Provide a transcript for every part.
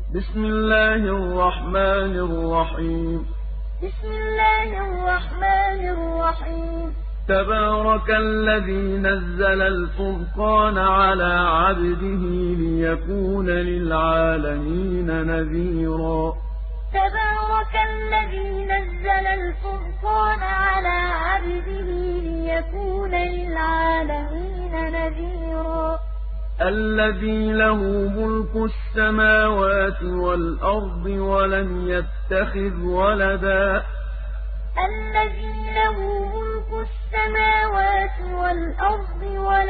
بسم الله الرحمن الرحيم بسم الله الرحمن الرحيم تبارك الذي نزل الفرقان على عبده ليكون للعالمين نذيرا تبارك الذي نزل الفرقان على عبده ليكون للعالمين نذيرا الذي له ملك السماوات والأرض ولم يتخذ ولدا الذي له ملك السماوات والأرض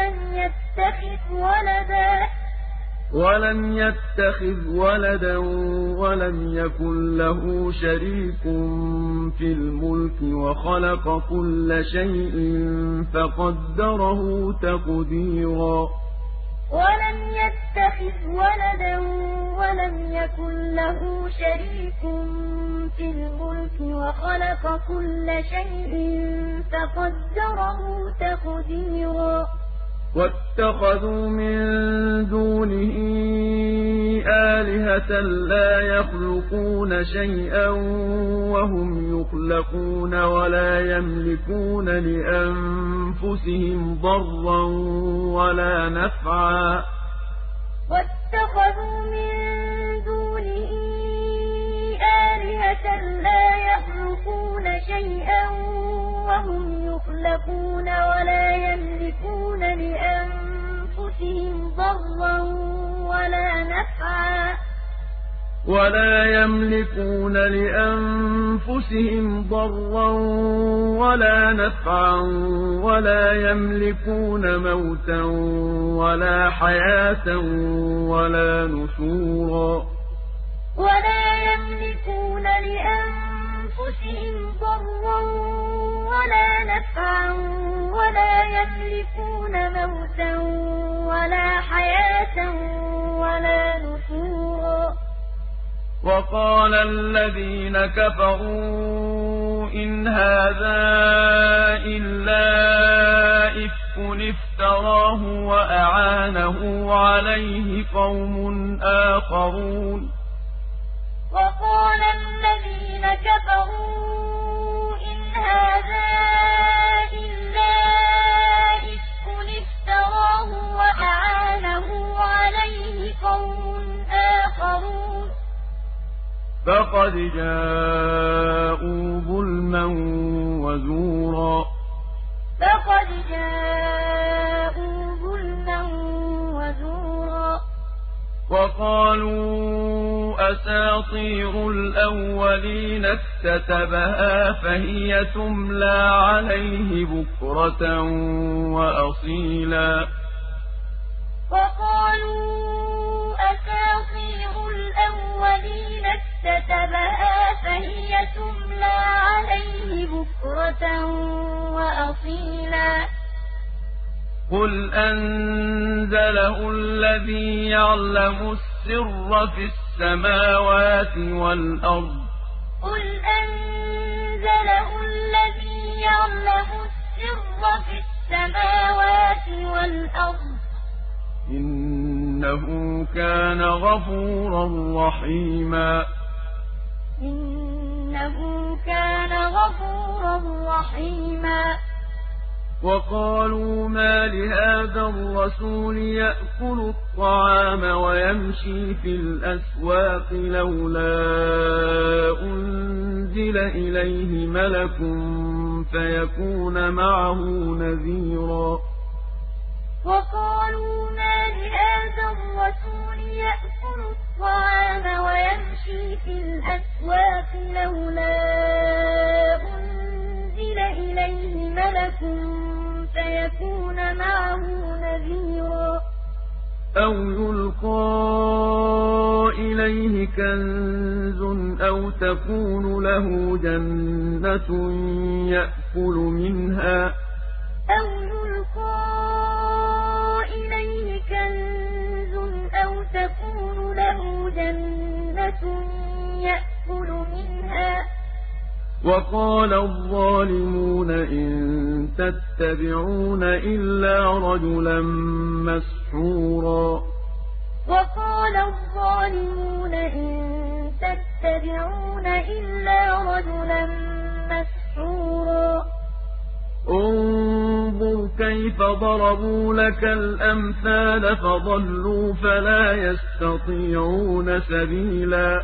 ولم يتخذ ولدا ولم يكن له شريك في الملك وخلق كل شيء فقدره تقديرا ولم يتخذ ولدا ولم يكن له شريك في الملك وخلق كل شيء فقدره تقديرا واتخذوا من دونه آلهة لا يخلقون شيئا وهم يخلقون ولا يملكون لأنفسهم ضرا ولا نفعا واتخذوا من دونه آلهة لا يخلقون شيئا وهم يخلقون ولا يملكون لأنفسهم ضرا ولا نفعا ولا يملكون موتا ولا حياة ولا نشورا ولا يملكون لأنفسهم ضرا ولا نفعا ولا يملكون موتا ولا حياة ولا نشورا وقال الذين كفروا إن هذا إلا إفك افتراه وأعانه عليه قوم آخرون وقال الذين كفروا إن هذا إلا إفك افتراه وأعانه عليه قوم آخرون فقد جاءوا ظلما وزورا فقد جاءوا ظلما وزورا وقالوا أساطير الأولين اكتتبها فهي تملى عليه بكرة وأصيلا وقالوا أساطير الأولين اكتتبها فهي تملى عليه بكرة وأصيلا قل أنزله الذي يعلم السر في السماوات والأرض قل أنزله الذي يعلم السر في السماوات والأرض إنه كان غفورا رحيما إنه كان غفورا رحيما وقالوا ما لهذا الرسول يأكل الطعام ويمشي في الأسواق لولا أنزل إليه ملك فيكون معه نذيرا وقالوا ما لهذا الرسول يأكل الطعام ويمشي في الأسواق لولا أنزل إليه ملك فيكون معه نذيرا أو يلقى إليه كنز أو تكون له جنة يأكل منها أو يلقى إليه كنز أو تكون له جنة يأكل منها وقال الظالمون إن تتبعون إلا رجلا مسحورا وقال الظالمون إن تتبعون إلا رجلا مسحورا انظر كيف ضربوا لك الأمثال فضلوا فلا يستطيعون سبيلا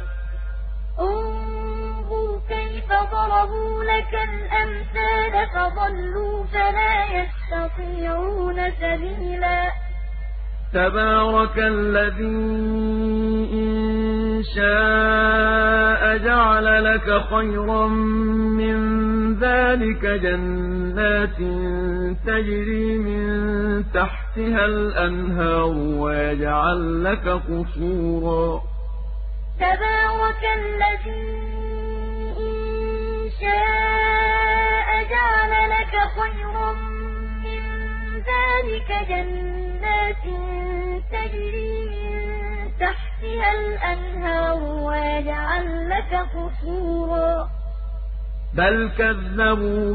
انظر كيف ضربوا لك الأمثال فضلوا فلا يستطيعون سبيلا تبارك الذي إن شاء جعل لك خيرا من ذلك جنات تجري من تحتها الأنهار ويجعل لك قصورا تبارك الذي إن شاء جعل لك خيرا من ذلك جنات تجري من تحتها الأنهار ويجعل لك قصورا بل كذبوا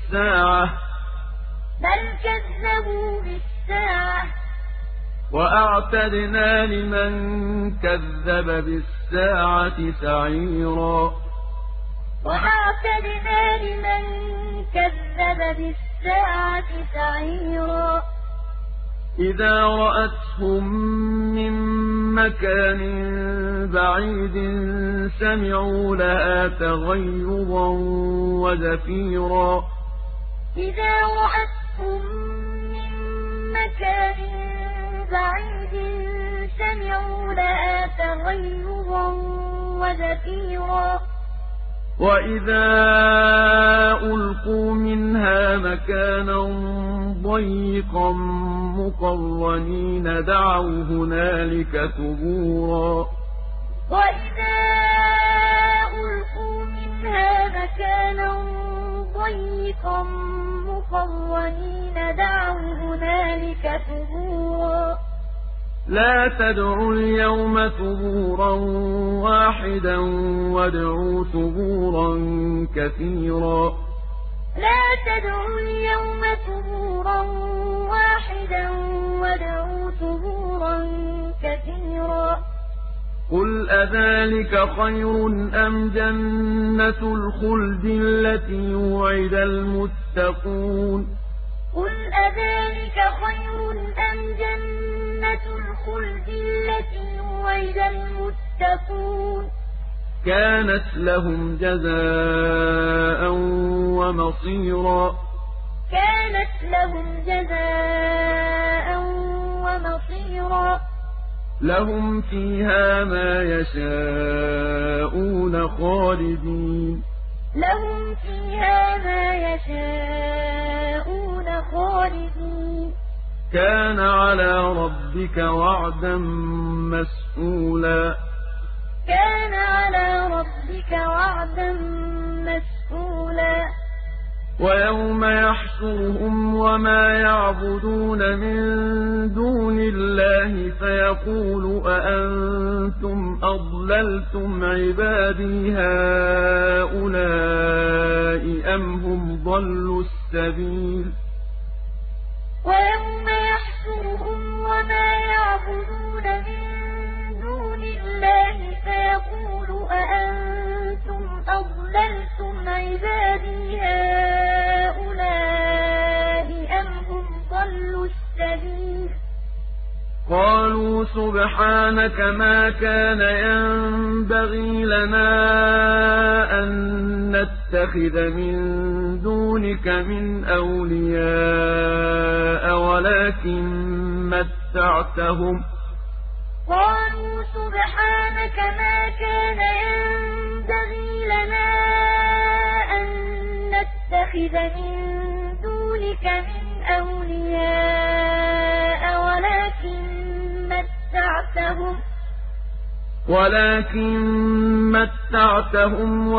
بالساعة وأعتدنا لمن كذب بالساعة سعيرا إذا رأتهم من مكان بعيد سمعوا لها تغيظا وزفيرا إذا رأتهم من مكان بعيد سمعوا لها تغيظا وزفيرا وإذا ألقوا منها مكانا ضيقا مقرنين دعوا هنالك ثبورا وإذا ألقوا منها مكانا ضيقا مقرنين دعوا هنالك ثبورا لا تدعوا اليوم ثبورا واحدا وادعوا ثبورا كثيرا لا تدعوا اليوم ثبورا واحدا وادعوا ثبورا كثيرا قل أذلك خير أم جنة الخلد التي وعد المتقون قل أذلك خير أم جنة الخلد التي وعد المتقون كانت لهم جزاء ومصيرا لهم فيها ما يشاءون خالدين كان على ربك وعدا مسئولا ويوم يحشرهم وما يعبدون من دون الله فيقول أأنتم أضللتم عبادي هؤلاء أم هم ضلوا السبيل ويوم يحشرهم وما يعبدون من دون الله فيقول أأنتم أضللتم عبادي هؤلاء أم هم ضلوا السبيل قالوا سبحانك ما كان ينبغي لنا أن نتخذ من دونك من أولياء قالوا سبحانك ما كان ينبغي لنا أن نتخذ من دونك من أولياء ولكن متعتهم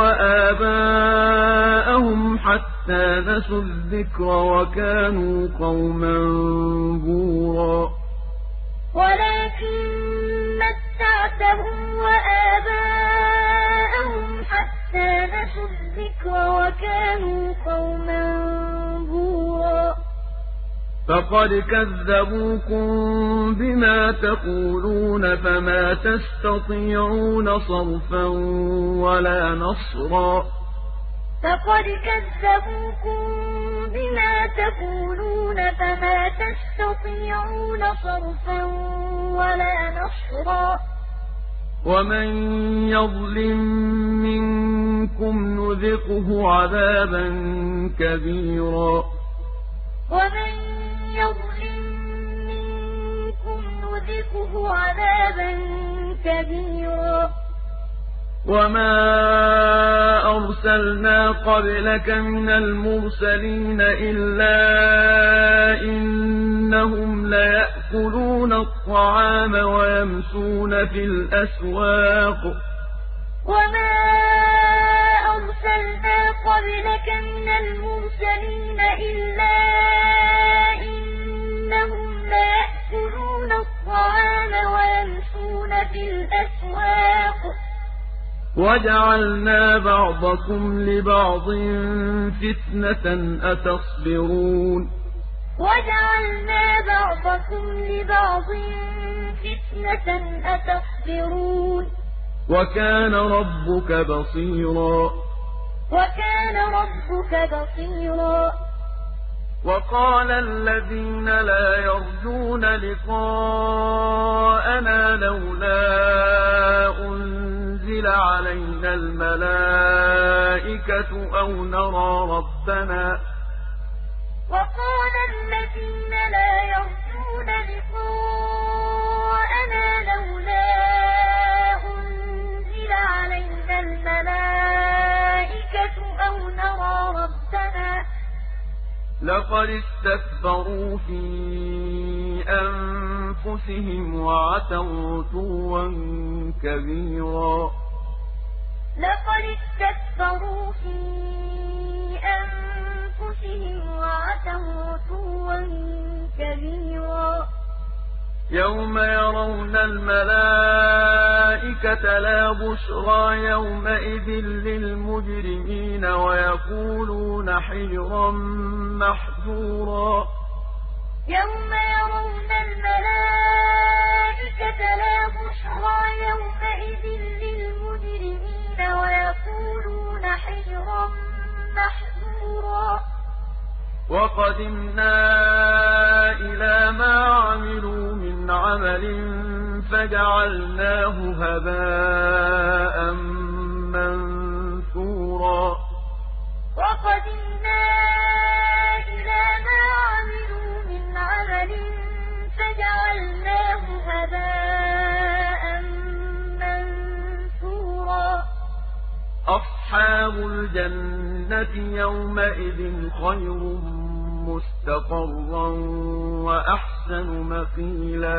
وآباءهم حتى نسوا الذكر وكانوا قوما بورا فقد كذبوكم بما تقولون فما تستطيعون صرفا ولا نصرا فقد كذبوكم بما تقولون فما تستطيعون صرفا ولا نصرا ومن يظلم منكم نذقه عذابا كبيرا ومن يظلم منكم نذقه عذابا كبيرا وما أرسلنا قبلك من المرسلين إلا إنهم ليأكلون الطعام ويمشون في الأسواق وما أرسلنا قبلك من المرسلين إلا إنهم ليأكلون الطعام ويمشون في الأسواق وجعلنا بعضكم لبعض فتنة أتصبرون وجعلنا بعضكم لبعض فتنة أتصبرون وكان ربك بصيرا وكان ربك بصيرا وقال الذين لا يرجون لقاءنا لولا أنزل علينا الملائكة أو نرى ربنا وقال الذين لا يرجون لقاءنا لولا أنزل علينا الملائكة أو نرى ربنا لقد استكبروا في أنفسهم وعتوا عتوا كبيرا لقد استكبروا في أنفسهم وعتوا عتوا كبيرا يوم يرون الملائكة لا بشرى يومئذ للمجرمين ويقولون حجرا محجورا يوم يرون الملائكة لا بشرى يومئذ للمجرمين ويقولون حجرا محجورا وقدمنا إلى ما عملوا من عمل فجعلناه هباء منثورا وقدمنا إلى ما عملوا من عمل فجعلناه هباء منثورا أصحاب الجنة يومئذ خير مستقرا وأحسن مقيلا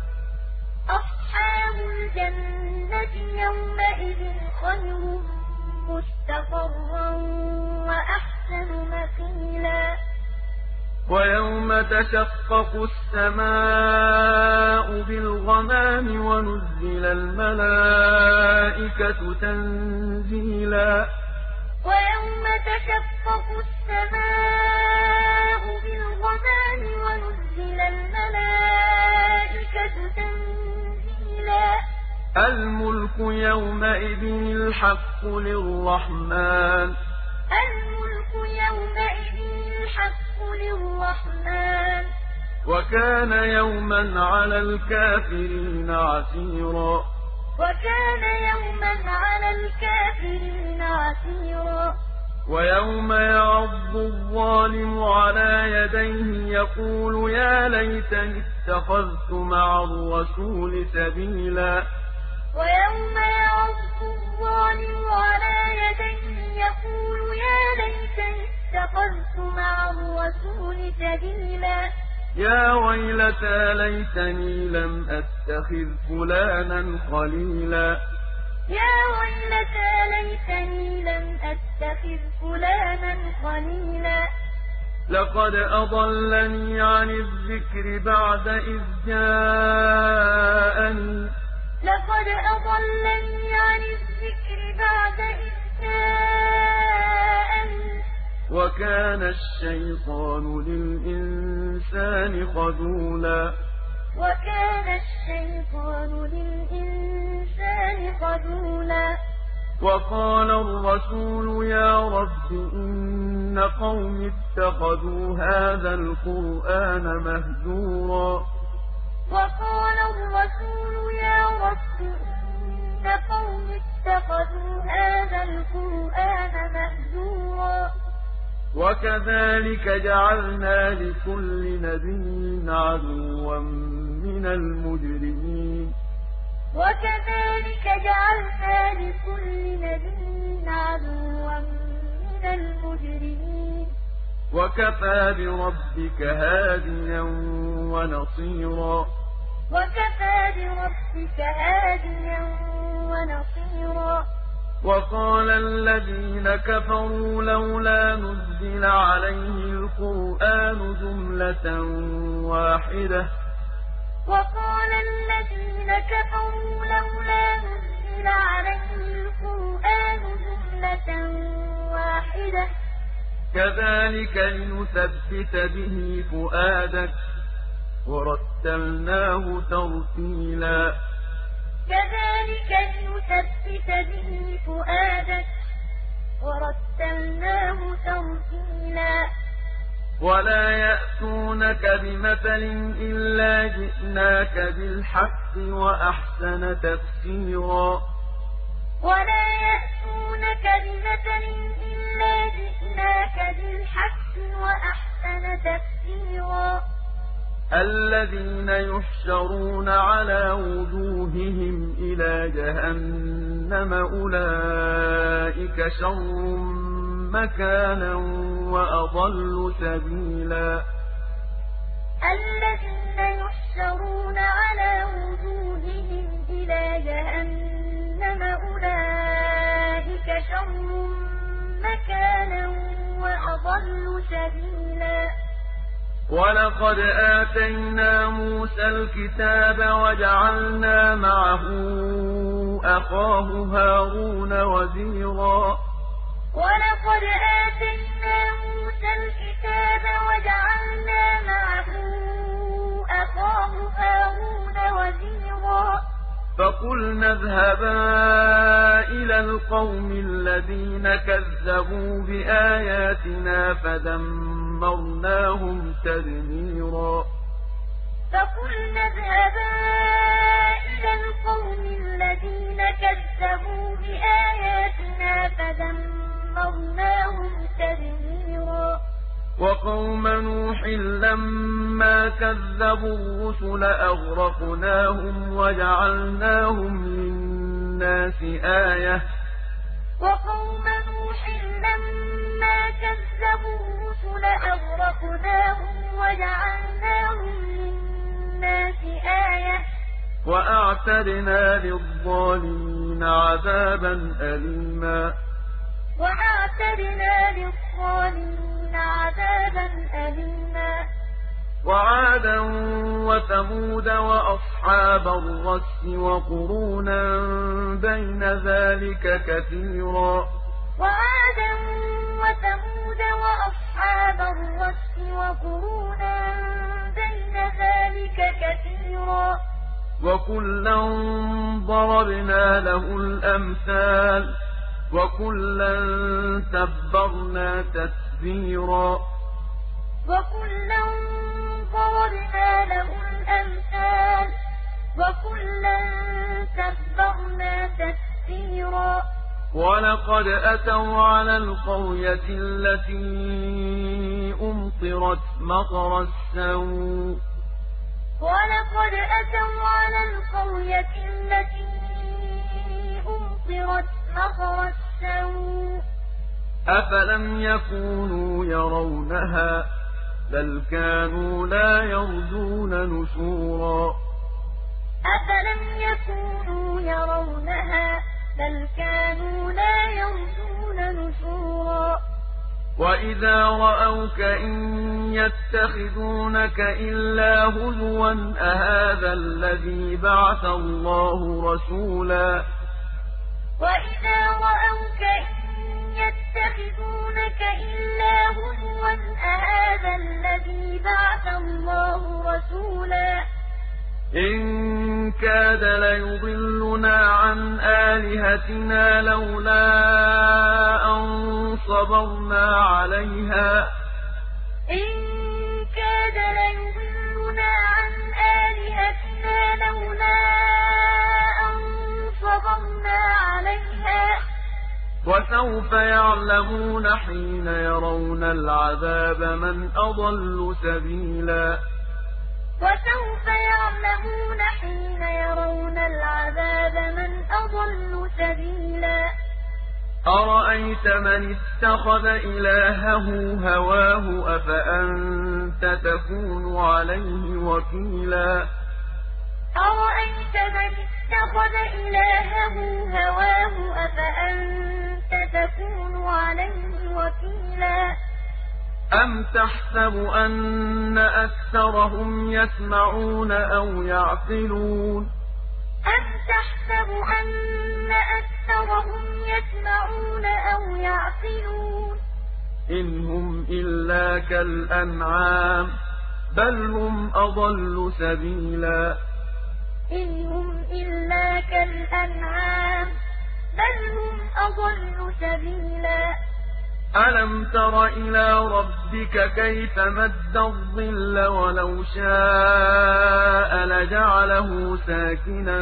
أصحاب الجنة يومئذ خير مستقرا وأحسن مقيلا ويوم تشقق السماء بالغمام ونزل الملائكة تنزيلا ويوم تشقق السماء بالغمام ونزل الملائكة تنزيلا الملك يومئذ الحق للرحمن الملك يومئذ الحق للرحمن وكان يوما على الكافرين عسيرا وكان يوما على الكافرين عسيرا ويوم يعض الظالم على يديه يقول يا ليتني اتخذت مع الرسول سبيلا ويوم يعض الظالم على يديه يقول يا ليتني اتخذت مع الرسول سبيلا يا ويلتى ليتني لم أتخذ فلانا خليلا يا ويلتى ليتني لم أتخذ فلانا خليلا لقد أضلني عن الذكر بعد إذ جاءني لقد أضلني عن الذكر بعد إذ جاءني وكان وكان الشيطان للإنسان خذولا وكان الشيطان للإنسان خذولا وقال الرسول يا رب إن قومي اتخذوا هذا القرآن مهجورا وقال الرسول يا رب إن قومي اتخذوا هذا القرآن مهجورا وكذلك جعلنا لكل نبي عدوا من المجرمين وكذلك جعلنا لكل نبي عدوا من المجرمين وكفى بربك هاديا ونصيرا وكفى بربك هاديا ونصيرا وقال الذين كفروا لولا نزل عليه القرآن جملة واحدة وقال الذين كفروا لولا نزل عليه القرآن جملة واحدة كذلك لنثبت به فؤادك ورتلناه ترتيلا كذلك لنثبت به فؤادك ورتلناه ترتيلا ولا يأتونك بمثل إلا جئناك بالحق وأحسن تفسيرا ولا يأتونك بمثل إلا جئناك بالحق وأحسن تفسيرا الذين يحشرون على وجوههم إلى جهنم أولئك شر مكانا وأضل سبيلا الذين يحشرون على وجوههم إلى جهنم أولئك شر مكانا وأضل سبيلا ولقد آتينا موسى الكتاب وجعلنا معه أخاه هارون وزيرا ولقد آتينا موسى الكتاب وجعلنا معه أخاه هارون وزيرا فقلنا اذهبا إلى القوم الذين كذبوا بآياتنا فدمرناهم تدميرا فقلنا اذهبا إلى القوم الذين كذبوا بآياتنا فدمرناهم تدميرا وقوم نوح لما كذبوا الرسل أغرقناهم وجعلناهم للناس آية وقوم نوح لما كذبوا الرسل أغرقناهم وجعلناهم للناس آية وأعتدنا للظالمين عذابا أليما وأعتدنا للظالمين عذابا أليما وعادا وثمود وأصحاب الرس وقرونا بين ذلك كثيرا وعادا وثمود وأصحاب الرس وقرونا بين ذلك كثيرا وكلا ضربنا له الأمثال وكلا تبرنا تتبيرا وكلا ضربنا له الأمثال وكلا تبرنا تتبيرا ولقد أتوا على القرية التي أمطرت مطر السوء ولقد أتوا على القرية التي أمطرت مطر السوء أفلم يكونوا يرونها بل كانوا لا يرجون نشورا أفلم يكونوا يرونها بل كانوا لا يرجون نشورا وإذا رأوك إن يتخذونك إلا هزوا أهذا الذي بعث الله رسولا وإذا رأوك إن يتخذونك إلا هزوا إن كاد ليضلنا عن آلهتنا لولا أن صبرنا عليها إن كاد ليضلنا عن آلهتنا لولا أن صبرنا عليها وسوف يعلمون حين يرون العذاب من أضل سبيلا وسوف يعلمون حين يرون العذاب من أضل سبيلا أرأيت من اتخذ إلهه هواه أفأنت تكون عليه وكيلا أرأيت من اتخذ إلهه هواه أفأنت تكون عليه وكيلا أم تحسب أن أكثرهم يسمعون أو يعقلون أم تحسب أن أكثرهم يسمعون أو يعقلون إن هم إلا كالأنعام بل هم أضل سبيلا إن هم إلا كالأنعام بل هم أضل سبيلا ألم تر إلى ربك كيف مد الظل ولو شاء لجعله ساكنا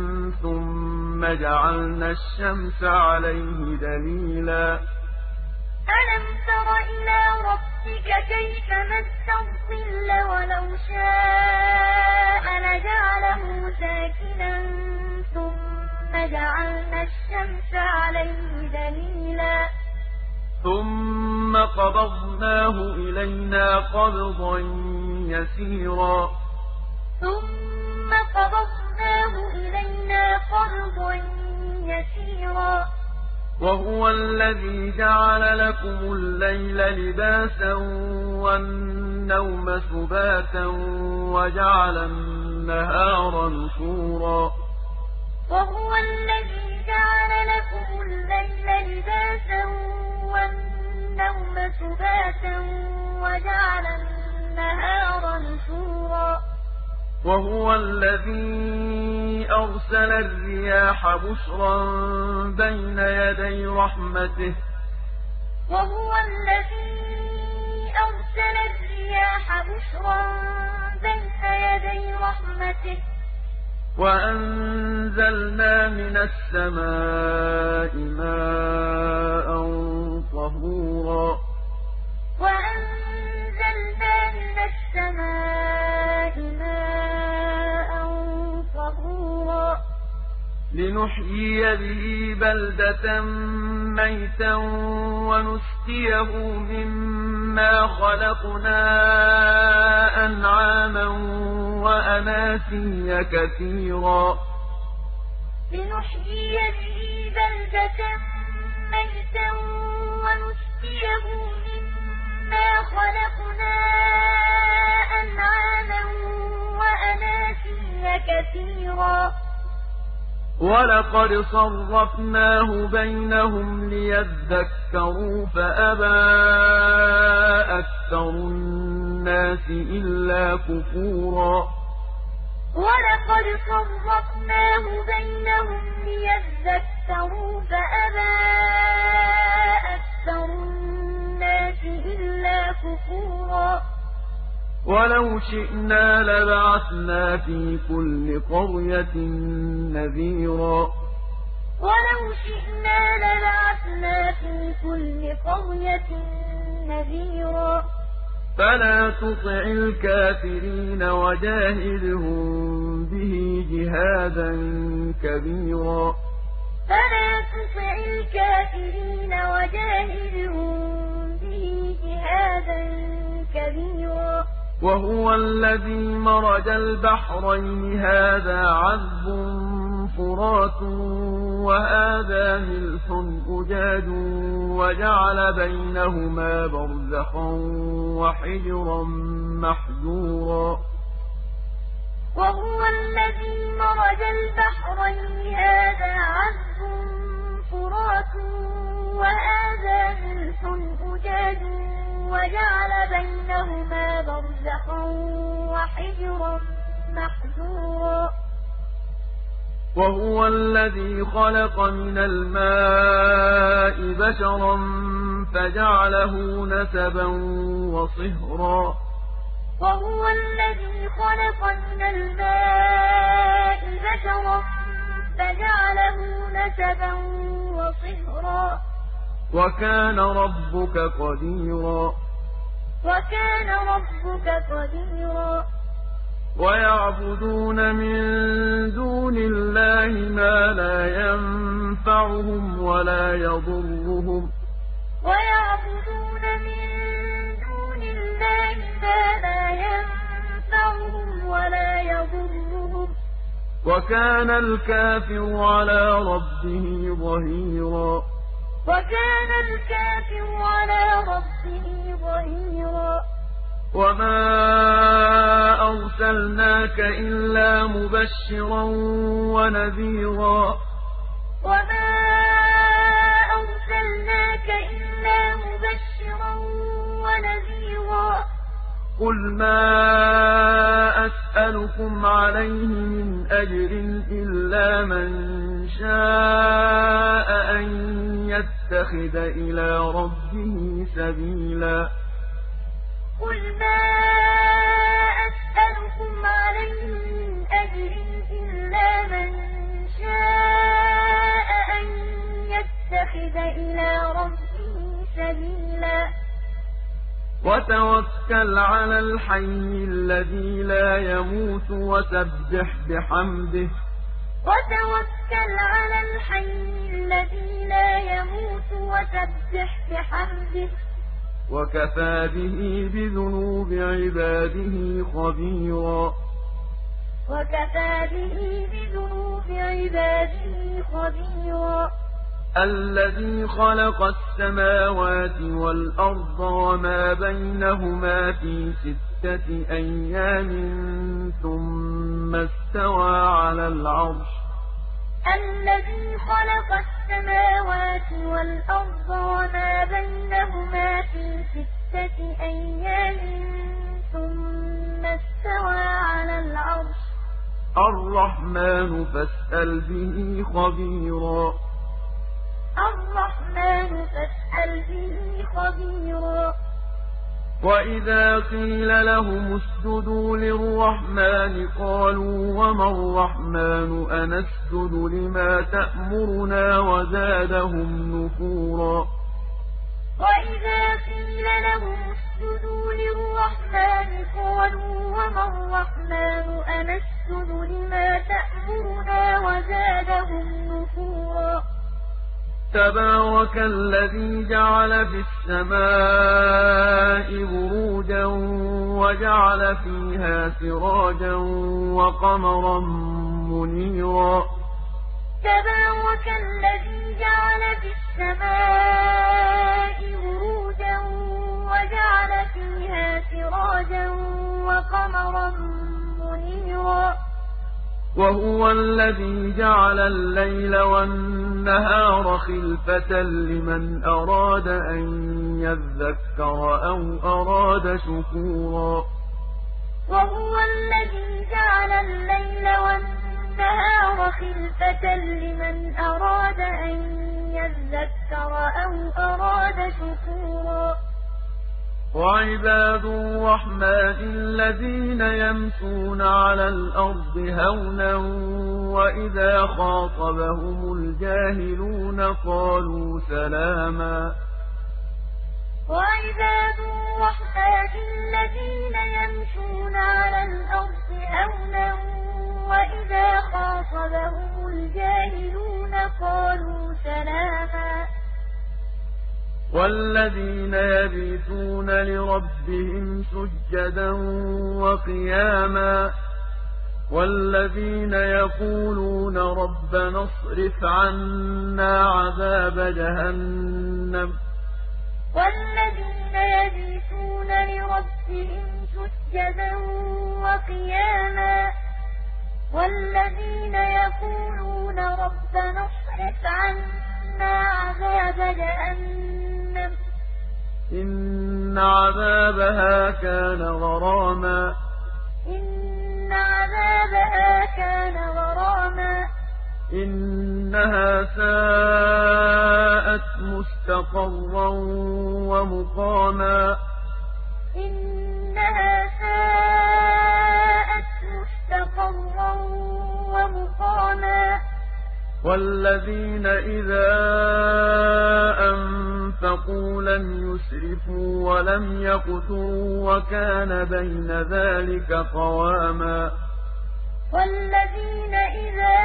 ثم جعلنا الشمس عليه دليلا ألم تر إلى ربك كيف مد الظل ولو شاء لجعله ساكنا ثم جعلنا الشمس عليه دليلا ثم قبضناه إلينا قبضا يسيرا ثم قبضناه إلينا قبضا يسيرا وهو الذي جعل لكم الليل لباسا والنوم سباتا وجعل النهار نشورا وهو الذي جعل لكم الليل لباسا والنوم سباتا وجعل النهار نشورا وهو الذي أرسل الرياح بشرا بين يدي رحمته وهو الذي أرسل الرياح بشرا بين يدي رحمته وأنزلنا من السماء ماء طهورا وأنزلنا من السماء ماء طهورا لنحيي به بلدة ميتا ونسقيه مما خلقنا أنعاما وأناسيا كثيرا لنحيي به بلدة ميتا ونسقيه مما خلقنا أنعاما وأناسيا كثيرا ولقد صرفناه بينهم ليذكروا فأبى أكثر الناس إلا كفورا ولقد صرفناه بينهم ليذكروا فأبى أكثر الناس إلا كفورا ولو شئنا لبعثنا في كل قرية نذيرا ولو شئنا لبعثنا في كل قرية نذيرا فلا تطع الكافرين وجاهدهم به جهادا كبيرا فلا تطع الكافرين وجاهدهم به جهادا كبيرا وهو الذي مرج البحرين هذا عذب فرات وهذا ملح أجاج وجعل بينهما برزخا وحجرا محجورا وهو الذي مرج البحرين هذا عذب فرات وهذا ملح أجاج وجعل بينهما برزخا وحجرا محجورا وهو الذي خلق من الماء بشرا فجعله نسبا وصهرا وهو الذي خلق من الماء بشرا فجعله نسبا وصهرا وكان ربك قديرا وكان ربك قديرا ويعبدون من دون الله ما لا ينفعهم ولا يضرهم ويعبدون من دون الله ما لا ينفعهم ولا يضرهم وكان الكافر على ربه ظهيرا وكان الكافر على ربه ظهيرا وما أرسلناك إلا مبشرا ونذيرا وما أرسلناك إلا مبشرا ونذيرا قل ما أسألكم عليه من أجر إلا من شاء أن يتخذ إلى ربه سبيلا قل ما أسألكم عليه من أجر إلا من شاء أن يتخذ إلى ربه سبيلا وتوكل على الحي الذي لا يموت وسبح بحمده وتوكل على الحي الذي لا يموت وسبح بحمده وكفى به بذنوب عباده خبيرا وكفى به بذنوب عباده خبيرا الذي خلق السماوات والأرض وما بينهما في 6 أيام ثم استوى على العرش الذي خلق السماوات والأرض وما بينهما في 6 أيام ثم استوى على العرش الرحمن فاسأل به خبيرا الرحمن فاسأل به خبيرا وإذا قيل لهم اسجدوا للرحمن قالوا وما الرحمن أنسجد لما تأمرنا وزادهم نفورا وإذا قيل لهم اسجدوا للرحمن قالوا وما الرحمن أنسجد لما تأمرنا وزادهم نفورا تبارك الذي جعل في السماء بروجا وجعل فيها سراجا وقمرا منيرا تبارك الذي جعل في السماء بروجا وجعل فيها سراجا وقمرا منيرا وهو الذي جعل الليل والنهار خلفة لمن أراد أن يذكر أو أراد شكورا وهو الذي جعل الليل والنهار خلفة لمن أراد أن يذكر أو أراد شكورا وعباد الرحمن الذين يمشون على الأرض هونا وإذا خاطبهم الجاهلون قالوا سلاما وعباد الرحمن الذين يمشون على الأرض هونا وإذا خاطبهم الجاهلون قالوا سلاما والذين يبيتون لربهم سجدا وقياما والذين يقولون ربنا اصرف عنا عذاب جهنم والذين يبيتون لربهم سجدا وقياما والذين يقولون ربنا اصرف عنا عذاب جهنم إن عذابها كان غراما إن عذابها كان غراما إنها ساءت مستقرا ومقاما إنها ساءت مستقرا ومقاما والذين إذا أنفقوا لم يسرفوا ولم يقتروا وكان بين ذلك قواما والذين إذا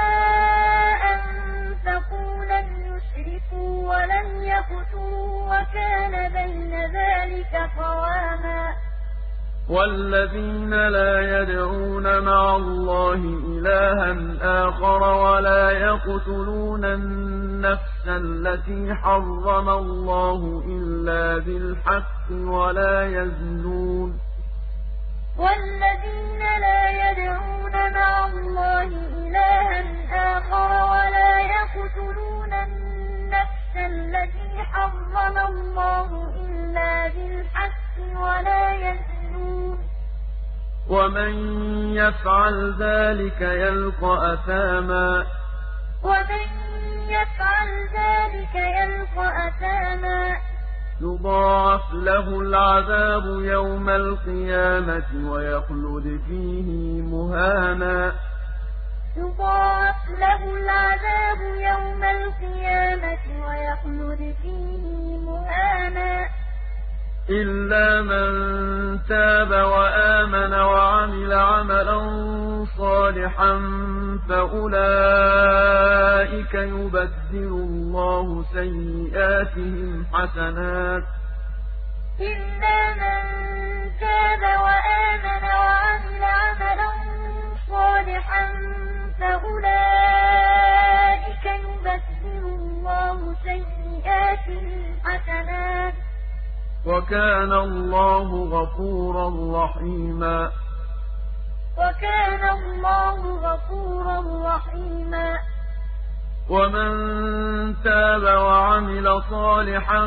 أنفقوا لم يسرفوا ولم يقتروا وكان بين ذلك قواما والذين لا يدعون مع الله إلها آخر ولا يقتلون النفس التي حرم الله إلا بالحق ولا يزنون والذين لا يدعون مع الله إلها آخر ولا يقتلون النفس التي حرم الله إلا بالحق ولا يزنون ومن يفعل ذلك يلقى أثاما ومن يفعل ذلك يلقى أثاما يضاعف له العذاب يوم القيامة ويخلد فيه مهانا يضاعف له العذاب يوم القيامة ويخلد فيه مهانا إلا من تاب وآمن وعمل عملا صالحا فأولئك يبدل الله سيئاتهم حسنات إلا من تاب وآمن وعمل عملا صالحا فأولئك يبدل الله سيئاتهم حسنات وكان الله غفورا رحيما وكان الله غفورا رحيما ومن تاب وعمل صالحا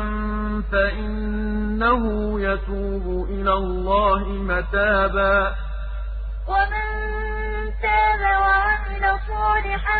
فإنه يتوب إلى الله متابا ومن تاب وعمل صالحا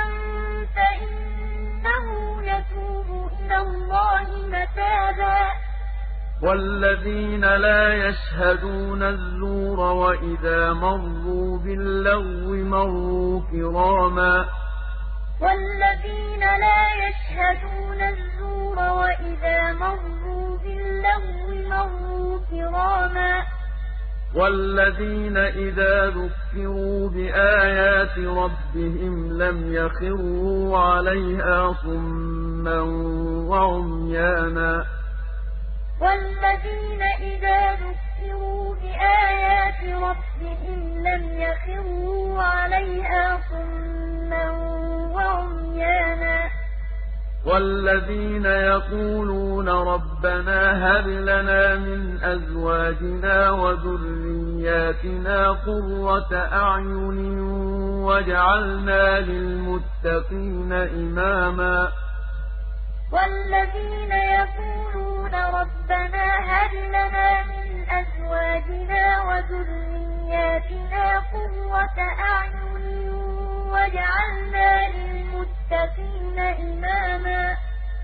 فإنه يتوب إلى الله متابا والذين لا يشهدون الزور وإذا مروا باللغو مروا كراما والذين لا يشهدون الزور وإذا مروا باللغو مروا كراما والذين إذا ذكروا بآيات ربهم لم يخروا عليها صما وعميانا والذين إذا ذكروا بآيات ربهم لم يخروا عليها صما وعميانا والذين يقولون ربنا هب لنا من أزواجنا وذرياتنا قرة أعين واجعلنا للمتقين إماما والذين يقولون ربنا هب لنا من أزواجنا وذرياتنا قرة أعين واجعلنا للمتقين إماما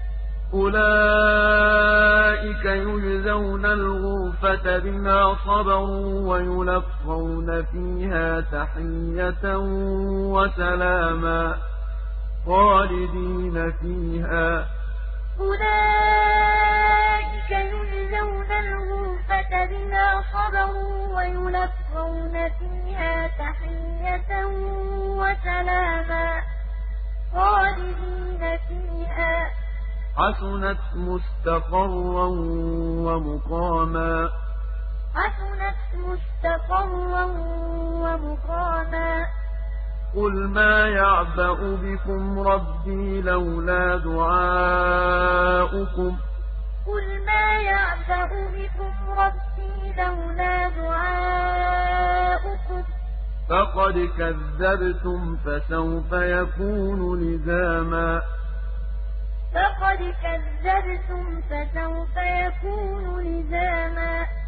أولئك يجزون الغرفة بما صبروا ويلقون فيها تحية وسلاما خالدين فيها أولئك يجزون الغرفة بما صبروا ويلقون فيها تحية وسلاما خالدين فيها حسنت مستقرا ومقاما حسنت مستقرا ومقاما قل ما يعبأ بكم ربي لولا دعاؤكم قل ما يعبأ بكم ربي لولا دعاؤكم فقد كذبتم فسوف يكون لزاما فقد كذبتم فسوف يكون لزاما